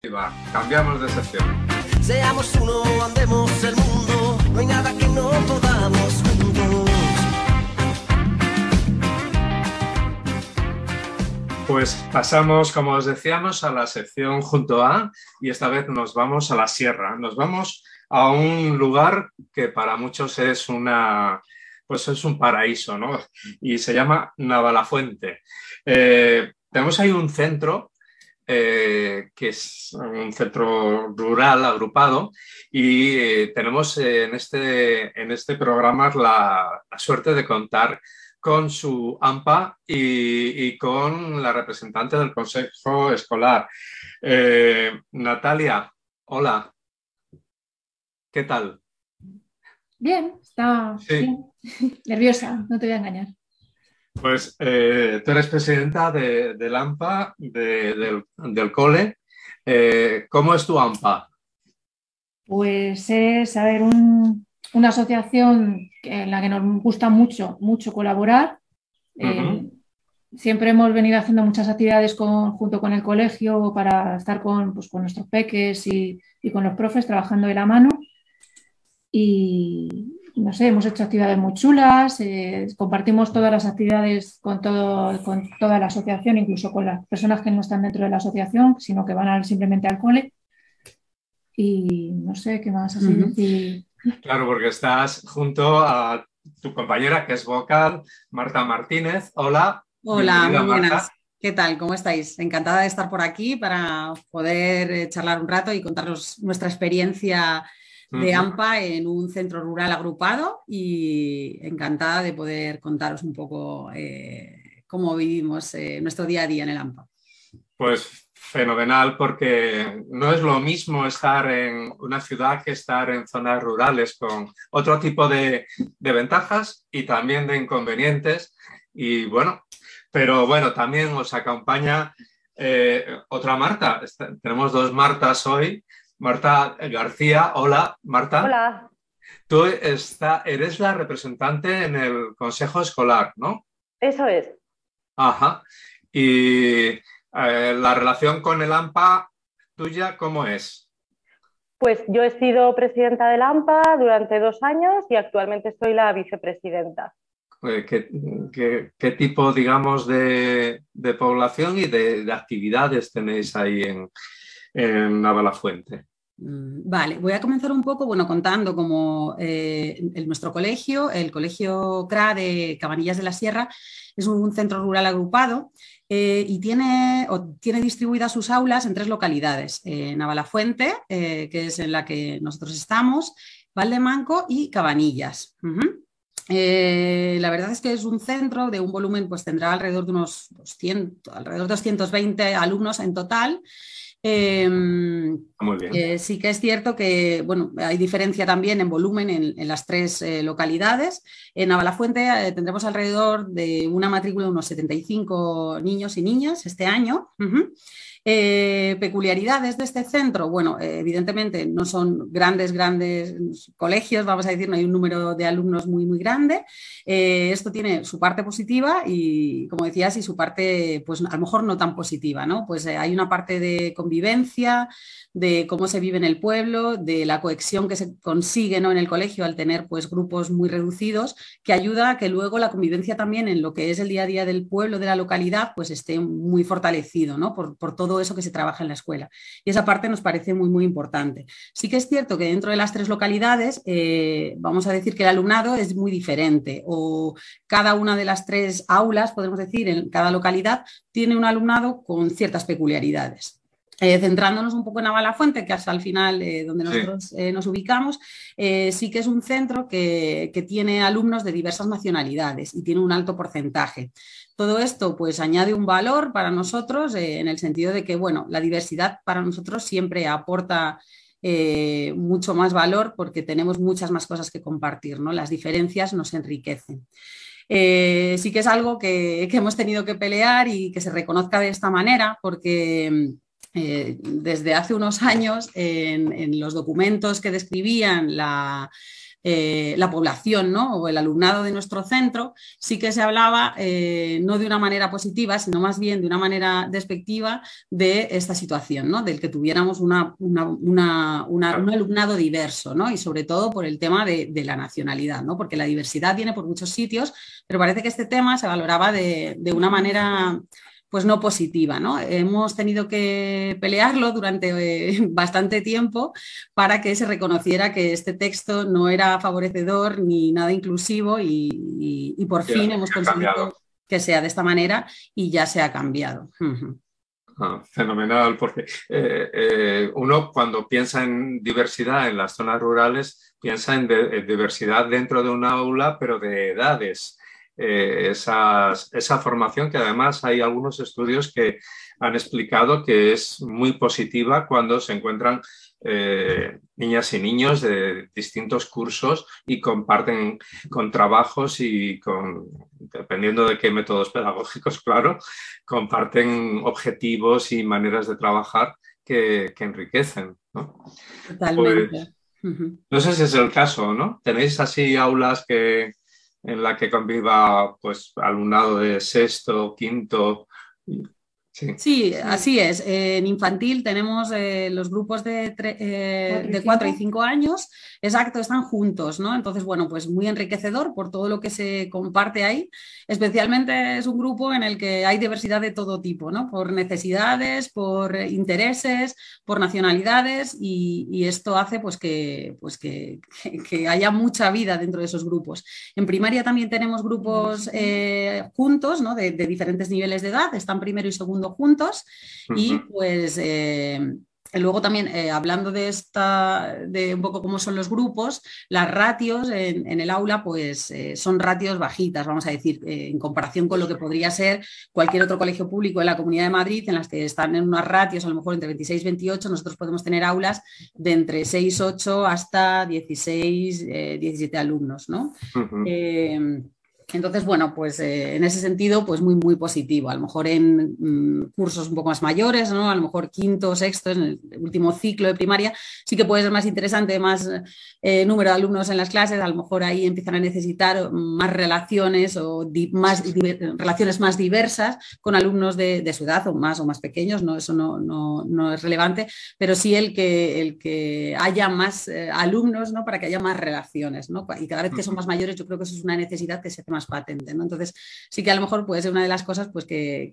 Va, cambiamos de sección. Seamos uno, andemos el mundo, no hay nada que no podamos juntos. Pues pasamos, como os decíamos, a la sección Junto a, y esta vez nos vamos a la sierra. Nos vamos a un lugar que para muchos es pues es un paraíso, ¿no? Y se llama Navalafuente. Tenemos ahí un centro que es un centro rural agrupado y tenemos en este programa la suerte de contar con su AMPA y con la representante del Consejo Escolar. Natalia, hola, ¿qué tal? Bien, está Sí. bien. Nerviosa, no te voy a engañar. Pues tú eres presidenta del AMPA, del cole. ¿Cómo es tu AMPA? Pues es, a ver, una asociación en la que nos gusta mucho colaborar. Siempre hemos venido haciendo muchas actividades junto con el colegio para estar pues, con nuestros peques y con los profes trabajando de la mano. Y no sé, hemos hecho actividades muy chulas, compartimos todas las actividades con toda la asociación, incluso con las personas que no están dentro de la asociación, sino que van simplemente al cole. Y no sé qué más así decir. Claro, porque estás junto a tu compañera que es vocal, Marta Martínez. Hola. Hola, Bienvenida, muy buenas. Marta. ¿Qué tal? ¿Cómo estáis? Encantada de estar por aquí para poder charlar un rato y contaros nuestra experiencia de AMPA en un centro rural agrupado y encantada de poder contaros un poco cómo vivimos nuestro día a día en el AMPA. Pues fenomenal, porque no es lo mismo estar en una ciudad que estar en zonas rurales con otro tipo de ventajas y también de inconvenientes. Y bueno, pero bueno, también os acompaña otra Marta. Tenemos dos Martas hoy. Marta García, hola, Marta. Hola. Tú eres la representante en el Consejo Escolar, ¿no? Eso es. Ajá. Y la relación con el AMPA tuya, ¿cómo es? Pues yo he sido presidenta del AMPA durante 2 años y actualmente soy la vicepresidenta. ¿Qué tipo, digamos, de población y de actividades tenéis ahí en Navalafuente? Vale, voy a comenzar un poco, contando como nuestro colegio, el Colegio CRA de Cabanillas de la Sierra, es un centro rural agrupado y tiene distribuidas sus aulas en 3 localidades, Navalafuente, que es en la que nosotros estamos, Valdemanco y Cabanillas. La verdad es que es un centro de un volumen, pues tendrá alrededor de unos 220 alumnos en total. Muy bien. Sí que es cierto que hay diferencia también en volumen en las 3 localidades. En Navalafuente tendremos alrededor de una matrícula de unos 75 niños y niñas este año. Peculiaridades de este centro, evidentemente no son grandes colegios, vamos a decir, no hay un número de alumnos muy grande. Esto tiene su parte positiva y, como decías, y su parte, pues a lo mejor no tan positiva, ¿no? Pues hay una parte de convivencia, de cómo se vive en el pueblo, de la cohesión que se consigue, ¿no?, en el colegio al tener pues grupos muy reducidos, que ayuda a que luego la convivencia también en lo que es el día a día del pueblo, de la localidad, pues esté muy fortalecido, ¿no?, por todo eso que se trabaja en la escuela. Y esa parte nos parece muy importante. Sí que es cierto que dentro de las 3 localidades vamos a decir que el alumnado es muy diferente, o cada una de las 3 aulas, podemos decir, en cada localidad tiene un alumnado con ciertas peculiaridades. Centrándonos un poco en Navalafuente, que hasta el final donde nosotros nos ubicamos, sí que es un centro que tiene alumnos de diversas nacionalidades y tiene un alto porcentaje. Todo esto pues añade un valor para nosotros en el sentido de que la diversidad para nosotros siempre aporta mucho más valor porque tenemos muchas más cosas que compartir, ¿no? Las diferencias nos enriquecen. Sí que es algo que hemos tenido que pelear y que se reconozca de esta manera porque desde hace unos años en los documentos que describían la población, ¿no? O el alumnado de nuestro centro, sí que se hablaba no de una manera positiva, sino más bien de una manera despectiva de esta situación, ¿no? Del que tuviéramos un alumnado diverso, ¿no? Y sobre todo por el tema de la nacionalidad, ¿no? Porque la diversidad viene por muchos sitios, pero parece que este tema se valoraba de una manera pues no positiva, ¿no? Hemos tenido que pelearlo durante bastante tiempo para que se reconociera que este texto no era favorecedor ni nada inclusivo y por fin hemos conseguido que sea de esta manera y ya se ha cambiado. Fenomenal, porque uno cuando piensa en diversidad en las zonas rurales piensa en diversidad dentro de un aula, pero de edades. Esa formación que además hay algunos estudios que han explicado que es muy positiva cuando se encuentran niñas y niños de distintos cursos y comparten con trabajos y dependiendo de qué métodos pedagógicos, claro, comparten objetivos y maneras de trabajar que enriquecen, ¿no? Totalmente. Pues, no sé si es el caso, ¿no? ¿Tenéis así aulas en la que conviva pues alumnado de sexto, quinto? Sí. Sí, así es. En infantil tenemos los grupos de 4 y 5 años, exacto, están juntos, ¿no? Entonces, bueno, pues muy enriquecedor por todo lo que se comparte ahí. Especialmente es un grupo en el que hay diversidad de todo tipo, ¿no? Por necesidades, por intereses, por nacionalidades y esto hace pues que haya mucha vida dentro de esos grupos. En primaria también tenemos grupos juntos, ¿no? De diferentes niveles de edad, están primero y segundo juntos y pues luego también hablando de un poco cómo son los grupos, las ratios en el aula pues son ratios bajitas, vamos a decir, en comparación con lo que podría ser cualquier otro colegio público en la Comunidad de Madrid en las que están en unas ratios a lo mejor entre 26 y 28, nosotros podemos tener aulas de entre 6, 8 hasta 16, 17 alumnos, ¿no? Entonces, bueno, pues en ese sentido, pues muy, muy positivo. A lo mejor en cursos un poco más mayores, ¿no? A lo mejor quinto, sexto, en el último ciclo de primaria, sí que puede ser más interesante, más número de alumnos en las clases. A lo mejor ahí empiezan a necesitar más relaciones o relaciones más diversas con alumnos de su edad o más pequeños, ¿no? Eso no es relevante, pero sí el que haya más alumnos, ¿no? Para que haya más relaciones, ¿no? Y cada vez que son más mayores, yo creo que eso es una necesidad que se hace más patente, ¿no? Entonces sí que a lo mejor puede ser una de las cosas pues que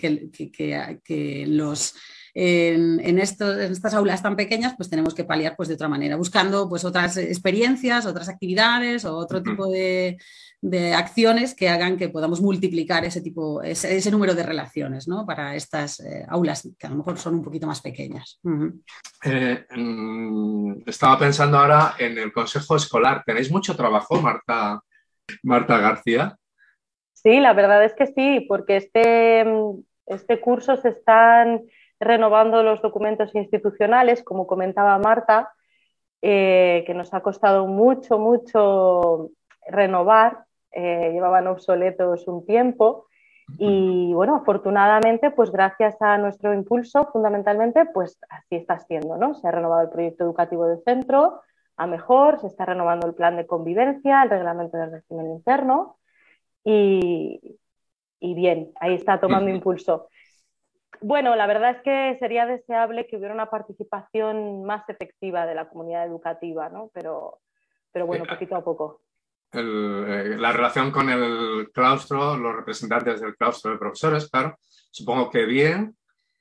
en estas aulas tan pequeñas pues tenemos que paliar pues de otra manera, buscando pues otras experiencias, otras actividades o otro tipo de acciones que hagan que podamos multiplicar ese número de relaciones, ¿no? Para estas aulas que a lo mejor son un poquito más pequeñas. Estaba pensando ahora en el consejo escolar. ¿Tenéis mucho trabajo, Marta García? Sí, la verdad es que sí, porque este curso se están renovando los documentos institucionales, como comentaba Marta, que nos ha costado mucho, mucho renovar, llevaban obsoletos un tiempo y bueno, afortunadamente, pues gracias a nuestro impulso, fundamentalmente, pues así está siendo, ¿no? Se ha renovado el proyecto educativo del centro a mejor, se está renovando el plan de convivencia, el reglamento del régimen interno y bien, ahí está tomando impulso. Bueno, la verdad es que sería deseable que hubiera una participación más efectiva de la comunidad educativa, ¿no? Pero bueno, poquito a poco. La relación con el claustro, los representantes del claustro de profesores, claro, supongo que bien.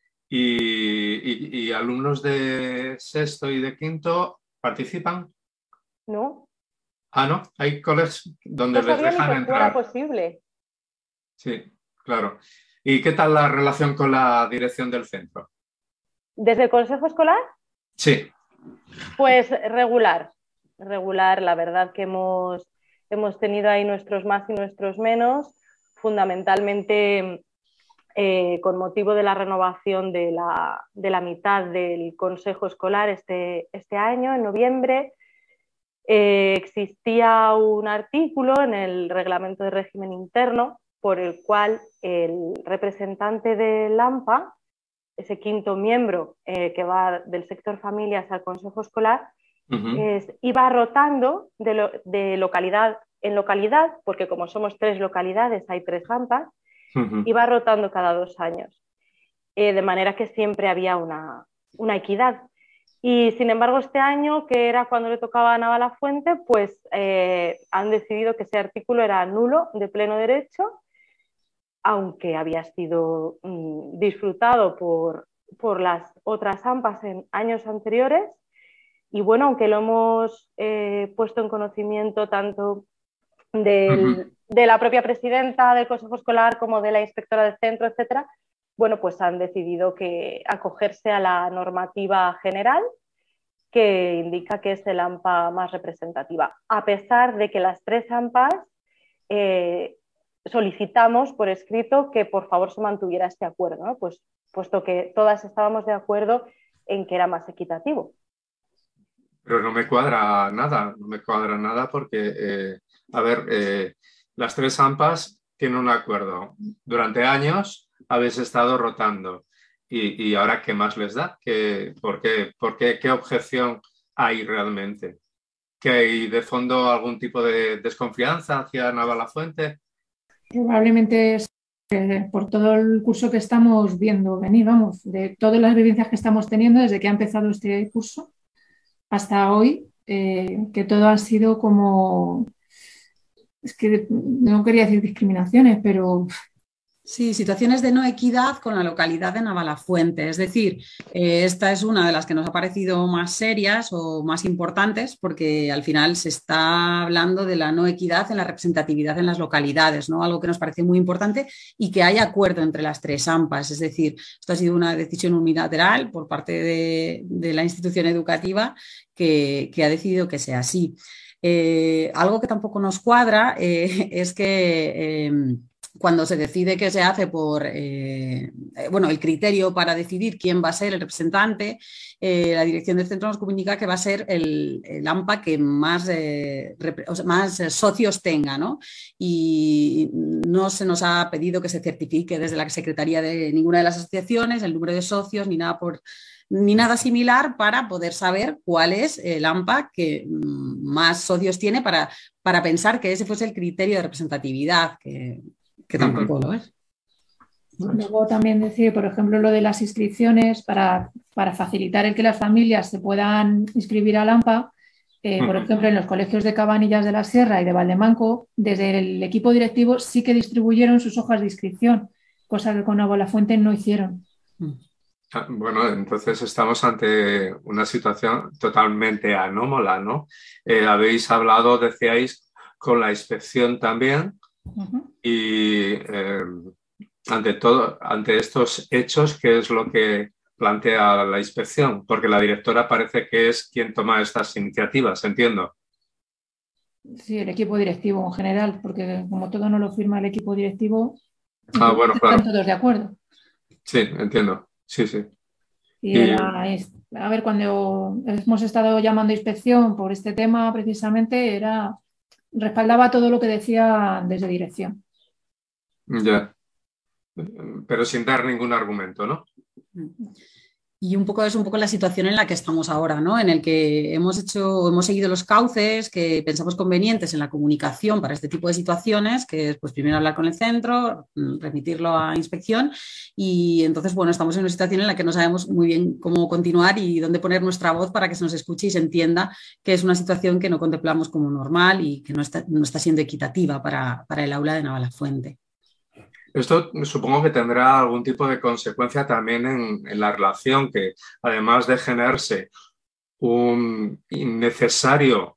¿Y alumnos de sexto y de quinto participan? ¿No? Ah, ¿no? Hay colegios donde No les sabía ni dejan que fuera entrar. posible. Sí, claro. ¿Y qué tal la relación con la dirección del centro? ¿Desde el consejo escolar? Sí. Pues regular. La verdad que hemos tenido ahí nuestros más y nuestros menos, fundamentalmente con motivo de la renovación de la mitad del consejo escolar este año, en noviembre. Existía un artículo en el reglamento de régimen interno por el cual el representante del AMPA, ese quinto miembro que va del sector familias al consejo escolar, Ujú, iba rotando de localidad en localidad, porque como somos 3 localidades, hay 3 AMPAs, ujú. iba rotando cada 2 años, de manera que siempre había una equidad. Y sin embargo, este año, que era cuando le tocaba a Navalafuente, pues han decidido que ese artículo era nulo de pleno derecho, aunque había sido disfrutado por las otras AMPAs en años anteriores. Y bueno, aunque lo hemos puesto en conocimiento tanto Ujú. de la propia presidenta del Consejo Escolar como de la inspectora del centro, etcétera, bueno, pues han decidido que acogerse a la normativa general que indica que es el AMPA más representativa, a pesar de que las 3 AMPAs eh, solicitamos por escrito que por favor se mantuviera este acuerdo, ¿no? Pues, puesto que todas estábamos de acuerdo en que era más equitativo. Pero no me cuadra nada, no me cuadra nada porque, a ver, las 3 AMPAs tienen un acuerdo. Durante años habéis estado rotando y ahora ¿qué más les da? ¿Qué objeción hay realmente? ¿Que hay de fondo algún tipo de desconfianza hacia Navalafuente? Probablemente es por todo el curso que estamos viendo venir, vamos, de todas las vivencias que estamos teniendo desde que ha empezado este curso hasta hoy, que todo ha sido como, es que no quería decir discriminaciones, pero Sí, situaciones de no equidad con la localidad de Navalafuente. Es decir, esta es una de las que nos ha parecido más serias o más importantes porque al final se está hablando de la no equidad en la representatividad en las localidades, ¿no? Algo que nos parece muy importante y que haya acuerdo entre las 3 AMPAs. Es decir, esto ha sido una decisión unilateral por parte de la institución educativa que ha decidido que sea así. Algo que tampoco nos cuadra es que cuando se decide que se hace por, bueno, el criterio para decidir quién va a ser el representante, la dirección del centro nos comunica que va a ser el AMPA que más, o sea, más socios tenga, ¿no? Y no se nos ha pedido que se certifique desde la Secretaría de ninguna de las asociaciones el número de socios ni nada ni nada similar para poder saber cuál es el AMPA que más socios tiene para pensar que ese fuese el criterio de representatividad, que Ujú. tampoco lo es. luego también decir, por ejemplo, lo de las inscripciones para facilitar el que las familias se puedan inscribir al AMPA. Por Ujú. ejemplo, en los colegios de Cabanillas de la Sierra y de Valdemanco, desde el equipo directivo sí que distribuyeron sus hojas de inscripción, cosa que con Fuente no hicieron. Ah, bueno, entonces estamos ante una situación totalmente anómala, ¿no? Habéis hablado, decíais, con la inspección también Ujú. y ante estos hechos, ¿qué es lo que plantea la inspección? Porque la directora parece que es quien toma estas iniciativas, entiendo. Sí, el equipo directivo en general, porque como todo no lo firma el equipo directivo, Ah, entonces bueno, están claro. todos de acuerdo. Sí, entiendo. Sí, sí. Y Y, a ver, cuando hemos estado llamando a inspección por este tema, precisamente respaldaba todo lo que decía desde dirección. ya. Pero sin dar ningún argumento, ¿no? Y un poco es un poco la situación en la que estamos ahora, ¿no? En el que hemos seguido los cauces que pensamos convenientes en la comunicación para este tipo de situaciones, que es pues primero hablar con el centro, remitirlo a inspección y entonces, bueno, estamos en una situación en la que no sabemos muy bien cómo continuar y dónde poner nuestra voz para que se nos escuche y se entienda que es una situación que no contemplamos como normal y que no está siendo equitativa para el aula de Navalafuente. Esto supongo que tendrá algún tipo de consecuencia también en la relación, que además de generarse un innecesario,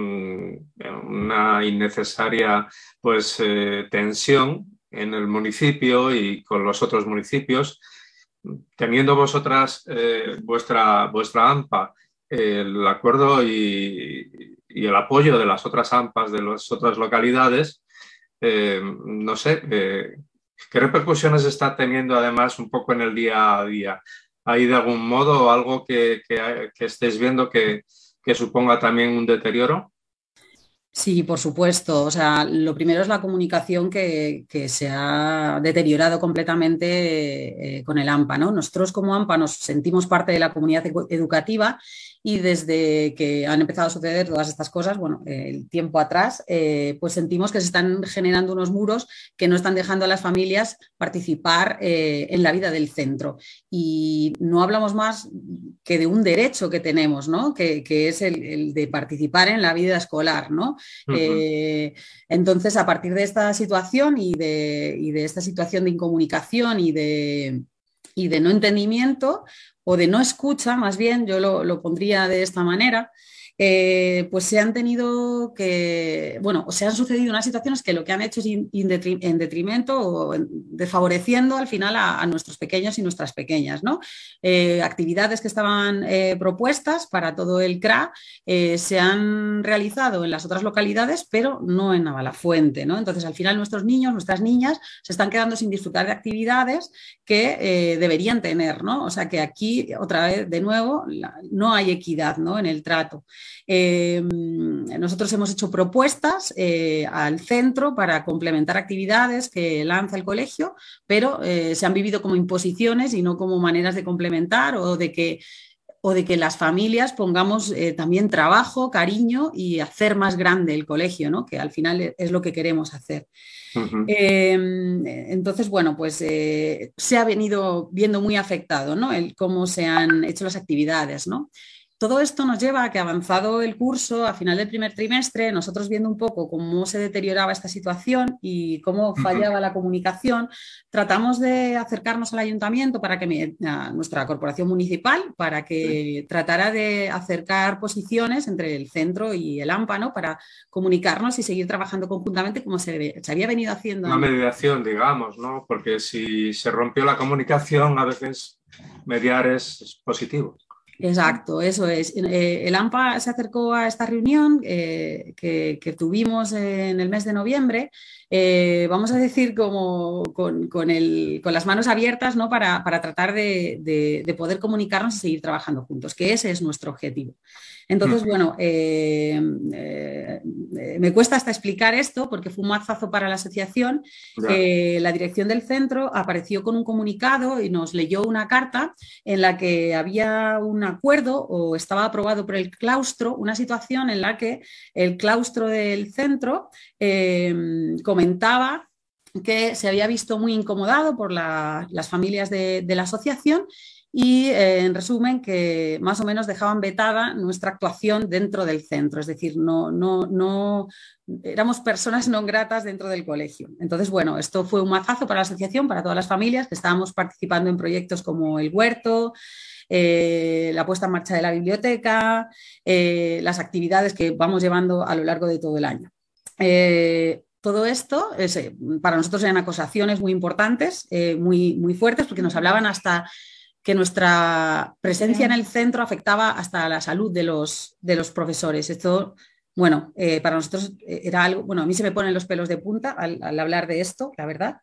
una innecesaria pues, tensión en el municipio y con los otros municipios, teniendo vosotras vuestra AMPA, el acuerdo y el apoyo de las otras AMPAs de las otras localidades, no sé, ¿qué repercusiones está teniendo además un poco en el día a día? ¿Hay de algún modo algo que estéis viendo que suponga también un deterioro? Sí, por supuesto. O sea, lo primero es la comunicación que se ha deteriorado completamente con el AMPA, ¿no? Nosotros como AMPA nos sentimos parte de la comunidad educativa y desde que han empezado a suceder todas estas cosas, bueno, el tiempo atrás, pues sentimos que se están generando unos muros que no están dejando a las familias participar en la vida del centro. Y no hablamos más que de un derecho que tenemos, ¿no? Que es el de participar en la vida escolar, ¿no? Ujú. Entonces, a partir de esta situación y de esta situación de incomunicación y de no entendimiento o de no escucha, más bien, yo lo pondría de esta manera, pues se han tenido que, bueno, se han sucedido unas situaciones que lo que han hecho es en detrimento o desfavoreciendo al final a nuestros pequeños y nuestras pequeñas, ¿no? Actividades que estaban propuestas para todo el CRA se han realizado en las otras localidades, pero no en Navalafuente, ¿no? Entonces, al final, nuestros niños, nuestras niñas se están quedando sin disfrutar de actividades que deberían tener, ¿no? O sea que aquí, otra vez, de nuevo, no hay equidad, ¿no? En el trato. Nosotros hemos hecho propuestas al centro para complementar actividades que lanza el colegio, pero se han vivido como imposiciones y no como maneras de complementar o de que las familias pongamos también trabajo, cariño y hacer más grande el colegio, ¿no? Que al final es lo que queremos hacer. Ujú. Entonces, bueno, pues se ha venido viendo muy afectado, ¿no? El cómo se han hecho las actividades, ¿no? Todo esto nos lleva a que avanzado el curso, a final del primer trimestre, nosotros viendo un poco cómo se deterioraba esta situación y cómo Ujú. fallaba la comunicación, tratamos de acercarnos al ayuntamiento para que a nuestra corporación municipal, para Sí. que tratara de acercar posiciones entre el centro y el AMPA, ¿no? Para comunicarnos y seguir trabajando conjuntamente como se había venido haciendo Una mediación, digamos, ¿no? Porque si se rompió la comunicación, a veces mediar es positivo. Exacto, eso es. El AMPA se acercó a esta reunión que tuvimos en el mes de noviembre, vamos a decir como con las manos abiertas, ¿no? Para tratar de poder comunicarnos y seguir trabajando juntos, que ese es nuestro objetivo. Entonces, Ujú. bueno, me cuesta hasta explicar esto porque fue un mazazo para la asociación. Ya. La dirección del centro apareció con un comunicado y nos leyó una carta en la que había un acuerdo o estaba aprobado por el claustro, una situación en la que el claustro del centro comentaba que se había visto muy incomodado por las familias de la asociación y, en resumen, que más o menos dejaban vetada nuestra actuación dentro del centro, es decir, no éramos personas no gratas dentro del colegio. Entonces, bueno, esto fue un mazazo para la asociación, para todas las familias que estábamos participando en proyectos como el huerto, la puesta en marcha de la biblioteca, las actividades que vamos llevando a lo largo de todo el año. Todo esto para nosotros eran acusaciones muy importantes, muy fuertes, porque nos hablaban hasta que nuestra presencia en el centro afectaba hasta la salud de los profesores. Esto, bueno, para nosotros era algo, bueno, a mí se me ponen los pelos de punta al hablar de esto, la verdad.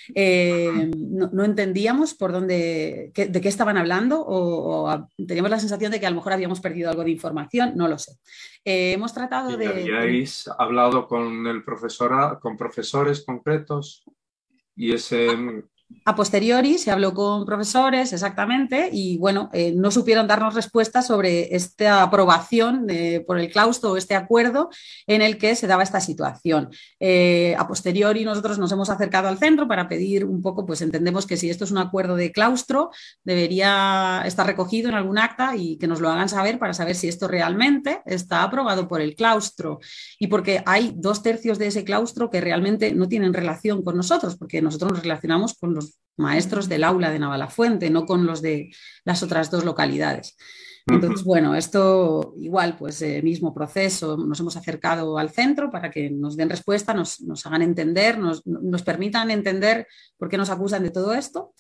No entendíamos por dónde, de qué estaban hablando o teníamos la sensación de que a lo mejor habíamos perdido algo de información, no lo sé. Hemos tratado ¿Y habíais hablado con el profesora, con profesores concretos? Y ese... A posteriori se habló con profesores, exactamente, y bueno, no supieron darnos respuestas sobre esta aprobación por el claustro o este acuerdo en el que se daba esta situación. A posteriori nosotros nos hemos acercado al centro para pedir un poco, pues entendemos que si esto es un acuerdo de claustro, debería estar recogido en algún acta y que nos lo hagan saber para saber si esto realmente está aprobado por el claustro. Y porque hay 2/3 de ese claustro que realmente no tienen relación con nosotros, porque nosotros nos relacionamos con los maestros del aula de Navalafuente, no con los de las otras 2 localidades. Entonces, bueno, esto igual, pues mismo proceso, nos hemos acercado al centro para que nos den respuesta, nos hagan entender, nos permitan entender por qué nos acusan de todo esto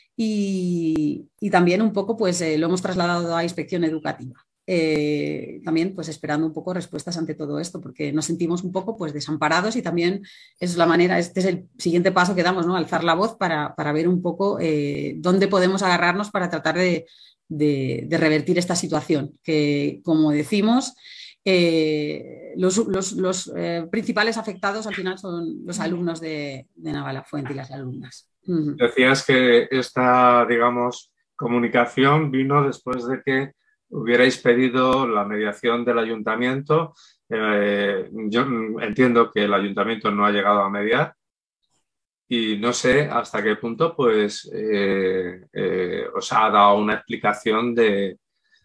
y también un poco pues lo hemos trasladado a inspección educativa. También pues esperando un poco respuestas ante todo esto porque nos sentimos un poco pues desamparados y también es la manera, este es el siguiente paso que damos, ¿no? Alzar la voz para ver un poco dónde podemos agarrarnos para tratar de revertir esta situación que, como decimos, los principales afectados al final son los alumnos de Navalafuente y las alumnas. Decías que esta, digamos, comunicación vino después de que hubierais pedido la mediación del ayuntamiento. Yo entiendo que el ayuntamiento no ha llegado a mediar y no sé hasta qué punto pues, os ha dado una explicación de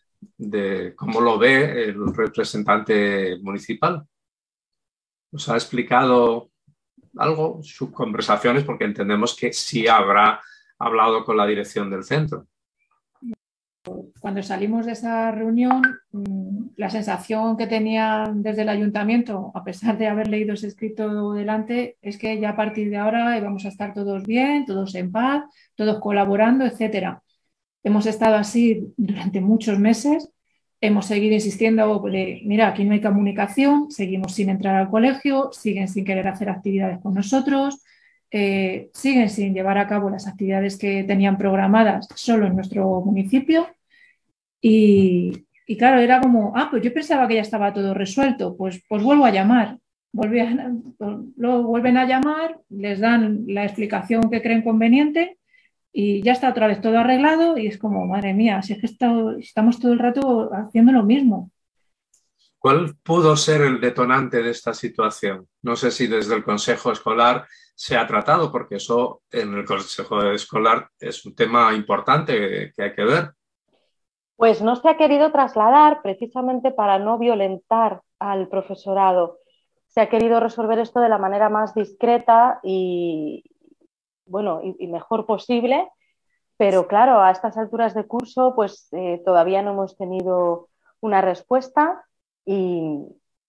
cómo lo ve el representante municipal. ¿Os ha explicado algo, sus conversaciones? Porque entendemos que sí habrá hablado con la dirección del centro. Cuando salimos de esa reunión, la sensación que tenían desde el ayuntamiento, a pesar de haber leído ese escrito delante, es que ya a partir de ahora íbamos a estar todos bien, todos en paz, todos colaborando, etcétera. Hemos estado así durante muchos meses, hemos seguido insistiendo de, mira, aquí no hay comunicación, seguimos sin entrar al colegio, siguen sin querer hacer actividades con nosotros, siguen sin llevar a cabo las actividades que tenían programadas solo en nuestro municipio y claro, era como, pues yo pensaba que ya estaba todo resuelto, pues vuelvo a llamar. Luego vuelven a llamar, les dan la explicación que creen conveniente y ya está otra vez todo arreglado y es como, madre mía, si es que estamos todo el rato haciendo lo mismo. ¿Cuál pudo ser el detonante de esta situación? No sé si desde el Consejo Escolar se ha tratado, porque eso en el Consejo Escolar es un tema importante que hay que ver. Pues no se ha querido trasladar precisamente para no violentar al profesorado. Se ha querido resolver esto de la manera más discreta y mejor posible, pero claro, a estas alturas de curso pues todavía no hemos tenido una respuesta y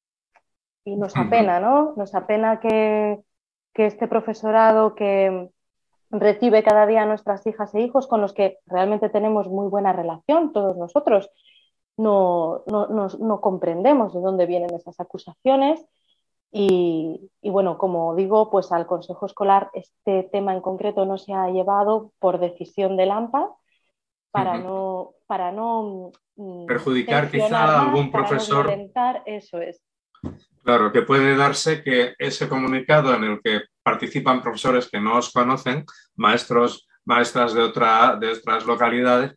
nos apena, ¿no? Nos apena que este profesorado que recibe cada día a nuestras hijas e hijos, con los que realmente tenemos muy buena relación, todos nosotros, no comprendemos de dónde vienen esas acusaciones y bueno, como digo, pues al Consejo Escolar este tema en concreto no se ha llevado por decisión del AMPA para no perjudicar quizá a algún profesor. Para no violentar, eso es. Claro, que puede darse que ese comunicado en el que participan profesores que no os conocen, maestros, maestras de otras localidades,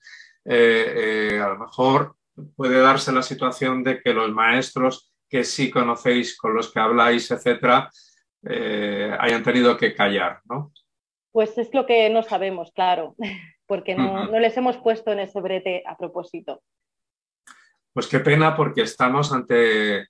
a lo mejor puede darse la situación de que los maestros que sí conocéis, con los que habláis, etcétera, hayan tenido que callar, ¿no? Pues es lo que no sabemos, claro, porque no les hemos puesto en ese brete a propósito. Pues qué pena, porque estamos ante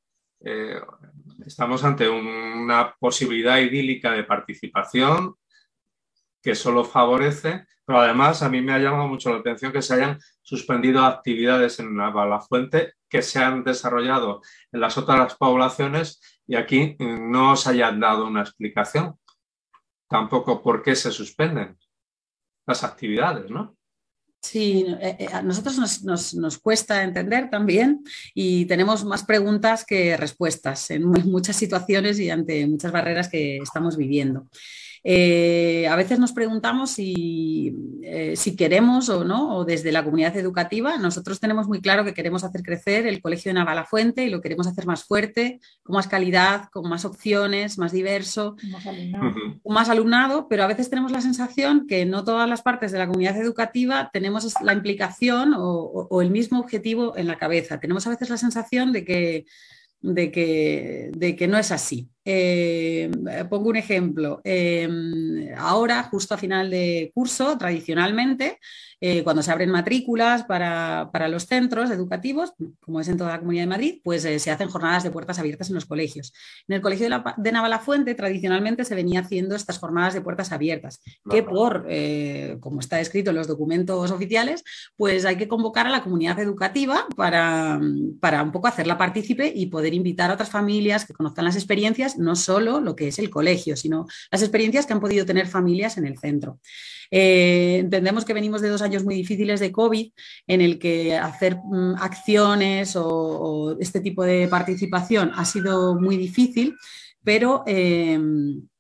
una posibilidad idílica de participación que solo favorece, pero además a mí me ha llamado mucho la atención que se hayan suspendido actividades en Navalafuente que se han desarrollado en las otras poblaciones y aquí no os hayan dado una explicación tampoco por qué se suspenden las actividades, ¿no? Sí, a nosotros nos cuesta entender también y tenemos más preguntas que respuestas en muchas situaciones y ante muchas barreras que estamos viviendo. A veces nos preguntamos si queremos o no, o desde la comunidad educativa. Nosotros tenemos muy claro que queremos hacer crecer el Colegio de Navalafuente y lo queremos hacer más fuerte, con más calidad, con más opciones, más diverso, con más alumnado, pero a veces tenemos la sensación que no todas las partes de la comunidad educativa tenemos la implicación o el mismo objetivo en la cabeza. Tenemos a veces la sensación de que no es así. Pongo un ejemplo. Ahora, justo a final de curso, tradicionalmente, cuando se abren matrículas para los centros educativos, como es en toda la Comunidad de Madrid, pues se hacen jornadas de puertas abiertas en los colegios. En el Colegio de Navalafuente, tradicionalmente, se venía haciendo estas jornadas de puertas abiertas, que como está escrito en los documentos oficiales, pues hay que convocar a la comunidad educativa para un poco hacerla partícipe y poder invitar a otras familias que conozcan las experiencias, no solo lo que es el colegio, sino las experiencias que han podido tener familias en el centro. Entendemos que venimos de 2 años muy difíciles de COVID, en el que hacer acciones o este tipo de participación ha sido muy difícil, pero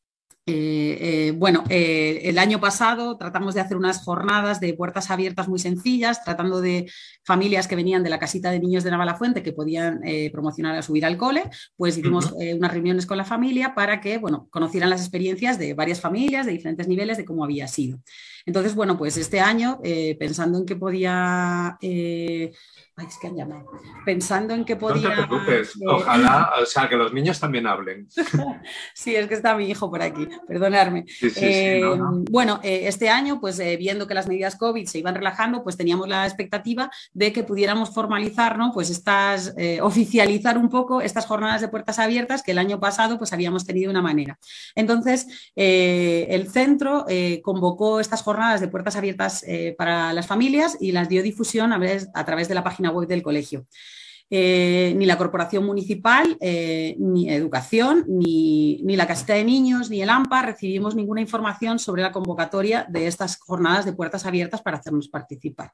El año pasado tratamos de hacer unas jornadas de puertas abiertas muy sencillas, tratando de familias que venían de la casita de niños de Navalafuente que podían promocionar a subir al cole, pues hicimos unas reuniones con la familia para que, bueno, conocieran las experiencias de varias familias de diferentes niveles de cómo había sido. Entonces, bueno, pues este año, pensando en que podía... es que han llamado. Pensando en que podía... No te preocupes, ojalá, o sea, que los niños también hablen. Sí, es que está mi hijo por aquí, perdonadme. Sí, no. Bueno, este año, pues viendo que las medidas COVID se iban relajando, pues teníamos la expectativa de que pudiéramos formalizar, ¿no? Pues oficializar un poco estas jornadas de puertas abiertas que el año pasado pues habíamos tenido de una manera. Entonces, el centro convocó estas jornadas de puertas abiertas para las familias y las dio difusión a través de la página web del colegio. Ni la Corporación Municipal, ni Educación, ni la Casita de Niños, ni el AMPA recibimos ninguna información sobre la convocatoria de estas jornadas de puertas abiertas para hacernos participar.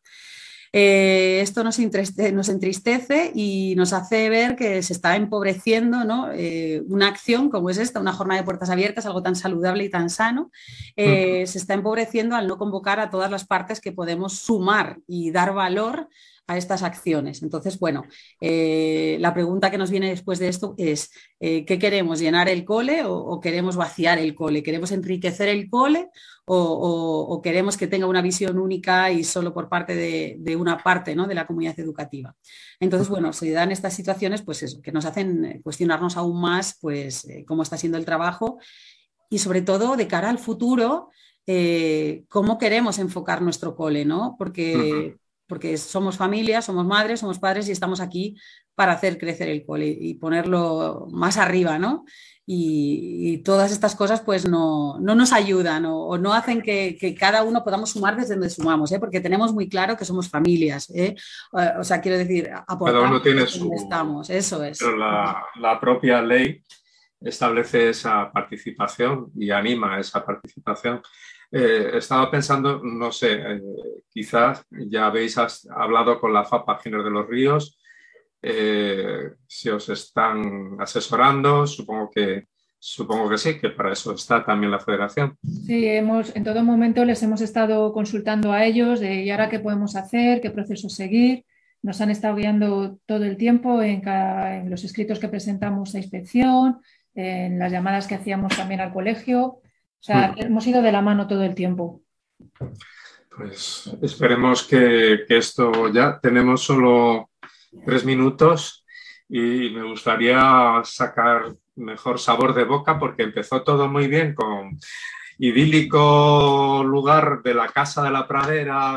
Esto nos entristece y nos hace ver que se está empobreciendo, ¿no? Una acción como es esta, una jornada de puertas abiertas, algo tan saludable y tan sano, se está empobreciendo al no convocar a todas las partes que podemos sumar y dar valor a estas acciones. Entonces, bueno, la pregunta que nos viene después de esto es ¿qué queremos? ¿Llenar el cole o queremos vaciar el cole? ¿Queremos enriquecer el cole o queremos que tenga una visión única y solo por parte de una parte, ¿no? de la comunidad educativa? Entonces, bueno, se dan estas situaciones pues eso, que nos hacen cuestionarnos aún más pues, cómo está siendo el trabajo y sobre todo de cara al futuro, cómo queremos enfocar nuestro cole, ¿no? Porque somos familia, somos madres, somos padres y estamos aquí para hacer crecer el cole y ponerlo más arriba, ¿no? Y todas estas cosas pues no nos ayudan o no hacen que cada uno podamos sumar desde donde sumamos, porque tenemos muy claro que somos familias, o sea, quiero decir, aportamos cada uno tiene desde donde estamos, eso es. Pero la propia ley establece esa participación y anima esa participación. Estaba pensando, no sé, quizás ya habéis hablado con la FAPA Giner de los Ríos, si os están asesorando, supongo que sí, que para eso está también la federación. Sí, en todo momento les hemos estado consultando a ellos de ¿y ahora qué podemos hacer? ¿Qué proceso seguir? Nos han estado guiando todo el tiempo en los escritos que presentamos a inspección, en las llamadas que hacíamos también al colegio. O sea, hemos ido de la mano todo el tiempo. Pues esperemos que esto ya tenemos solo 3 minutos y me gustaría sacar mejor sabor de boca porque empezó todo muy bien con idílico lugar de la Casa de la Pradera,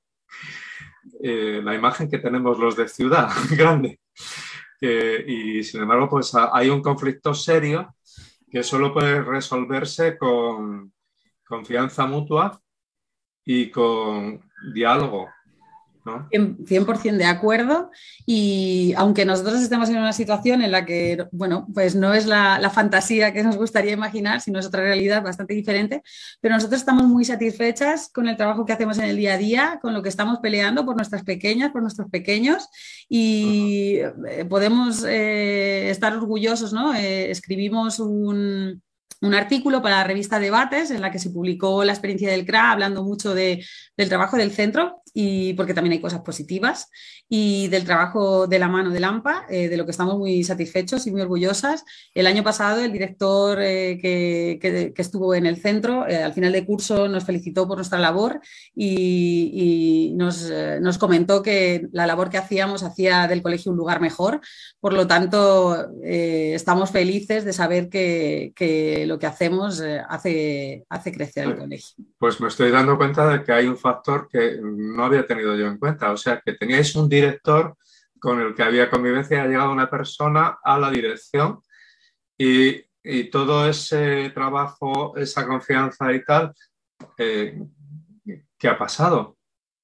la imagen que tenemos los de ciudad grande. Y sin embargo, pues hay un conflicto serio que solo puede resolverse con confianza mutua y con diálogo, ¿no? 100% de acuerdo y aunque nosotros estemos en una situación en la que, bueno, pues no es la fantasía que nos gustaría imaginar, sino es otra realidad bastante diferente, pero nosotros estamos muy satisfechas con el trabajo que hacemos en el día a día, con lo que estamos peleando por nuestras pequeñas, por nuestros pequeños y podemos estar orgullosos, ¿no? Escribimos un artículo para la revista Debates en la que se publicó la experiencia del CRA hablando mucho del trabajo del centro y porque también hay cosas positivas y del trabajo de la mano del AMPA, de lo que estamos muy satisfechos y muy orgullosas. El año pasado el director que estuvo en el centro al final de curso nos felicitó por nuestra labor y nos comentó que la labor que hacíamos hacía del colegio un lugar mejor. Por lo tanto, estamos felices de saber que lo que hacemos hace crecer el colegio. Pues me estoy dando cuenta de que hay un factor que no había tenido yo en cuenta. O sea, que teníais un director con el que había convivencia y ha llegado una persona a la dirección y todo ese trabajo, esa confianza y tal, ¿qué ha pasado?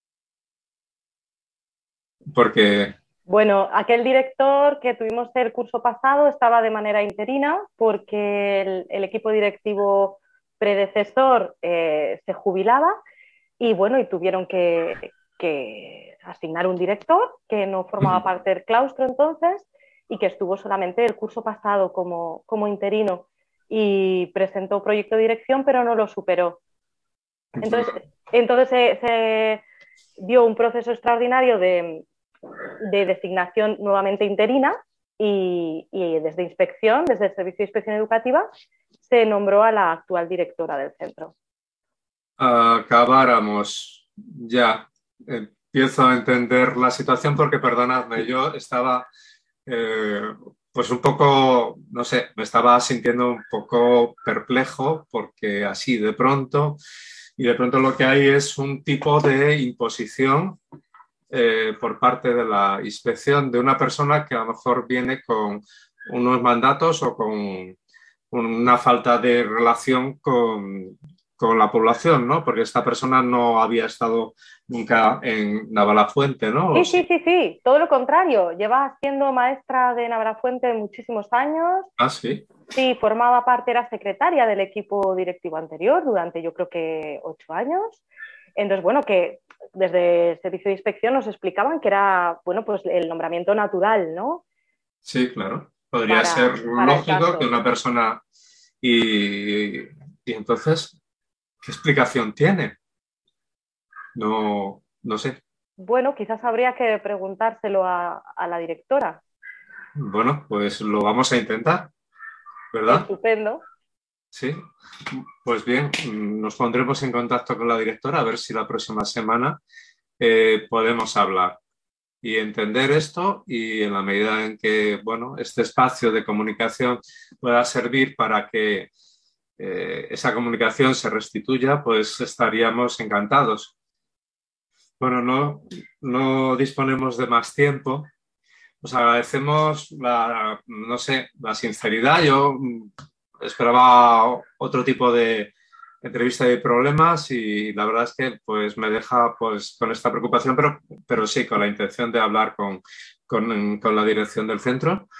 Porque... Bueno, aquel director que tuvimos el curso pasado estaba de manera interina porque el equipo directivo predecesor se jubilaba y bueno, y tuvieron que asignar un director que no formaba parte del claustro entonces y que estuvo solamente el curso pasado como interino. y presentó proyecto de dirección, pero no lo superó. Entonces se dio un proceso extraordinario de designación nuevamente interina y desde inspección, desde el Servicio de Inspección Educativa, se nombró a la actual directora del centro. Acabáramos ya. Empiezo a entender la situación porque, perdonadme, yo estaba pues un poco, no sé, me estaba sintiendo un poco perplejo porque así de pronto, y de pronto lo que hay es un tipo de imposición por parte de la inspección de una persona que a lo mejor viene con unos mandatos o con una falta de relación con la población, ¿no? Porque esta persona no había estado nunca en Navalafuente, ¿no? ¿O sí? Sí, todo lo contrario. Lleva siendo maestra de Navalafuente muchísimos años. Ah, sí. Sí, formaba parte, era secretaria del equipo directivo anterior durante yo creo que 8 años. Entonces, bueno, que desde el servicio de inspección nos explicaban que era, bueno, pues el nombramiento natural, ¿no? Sí, claro. Podría ser lógico que una persona... Y entonces, ¿qué explicación tiene? No, no sé. Bueno, quizás habría que preguntárselo a la directora. Bueno, pues lo vamos a intentar, ¿verdad? Estupendo. Sí. Pues bien, nos pondremos en contacto con la directora a ver si la próxima semana podemos hablar y entender esto y en la medida en que, bueno, este espacio de comunicación pueda servir para que esa comunicación se restituya, pues estaríamos encantados. Bueno, no disponemos de más tiempo. Os agradecemos no sé, la sinceridad. Yo esperaba otro tipo de entrevista y problemas y la verdad es que pues me deja pues con esta preocupación, pero sí con la intención de hablar con la dirección del centro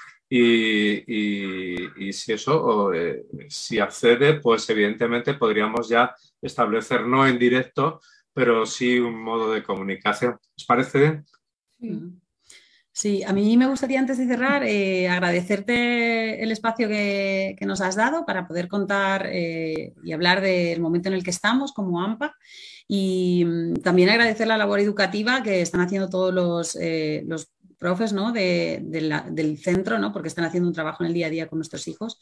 y si eso, si accede, pues evidentemente podríamos ya establecer no en directo, pero sí un modo de comunicación. ¿Os parece bien? Sí. Sí, a mí me gustaría antes de cerrar agradecerte el espacio que nos has dado para poder contar y hablar del momento en el que estamos como AMPA y también agradecer la labor educativa que están haciendo todos los profes, ¿no? del centro, ¿no? Porque están haciendo un trabajo en el día a día con nuestros hijos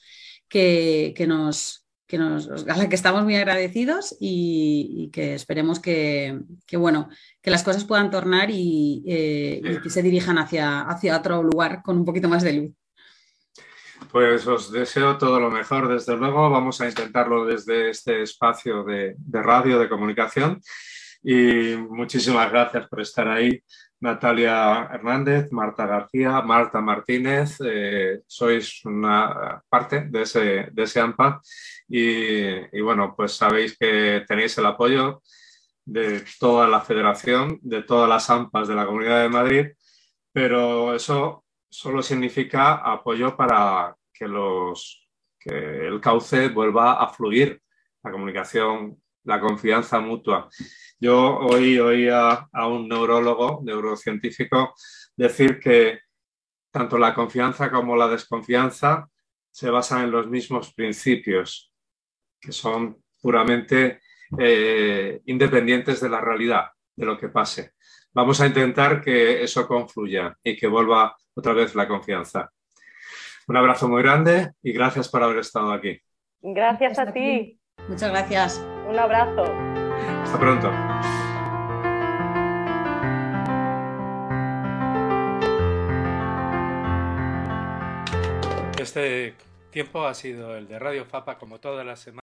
a la que estamos muy agradecidos y que esperemos bueno, que las cosas puedan tornar y que se dirijan hacia otro lugar con un poquito más de luz. Pues os deseo todo lo mejor, desde luego. Vamos a intentarlo desde este espacio de radio, de comunicación. Y muchísimas gracias por estar ahí. Natalia Hernández, Marta García, Marta Martínez, sois una parte de ese AMPA y bueno, pues sabéis que tenéis el apoyo de toda la federación, de todas las AMPAs de la Comunidad de Madrid, pero eso solo significa apoyo para que el cauce vuelva a fluir, la comunicación, la confianza mutua. Yo hoy oía a un neurocientífico, decir que tanto la confianza como la desconfianza se basan en los mismos principios, que son puramente independientes de la realidad, de lo que pase. Vamos a intentar que eso confluya y que vuelva otra vez la confianza. Un abrazo muy grande y gracias por haber estado aquí. Gracias a ti. Muchas gracias. Un abrazo. Hasta pronto. Este tiempo ha sido el de Radio Fapa, como todas las semanas.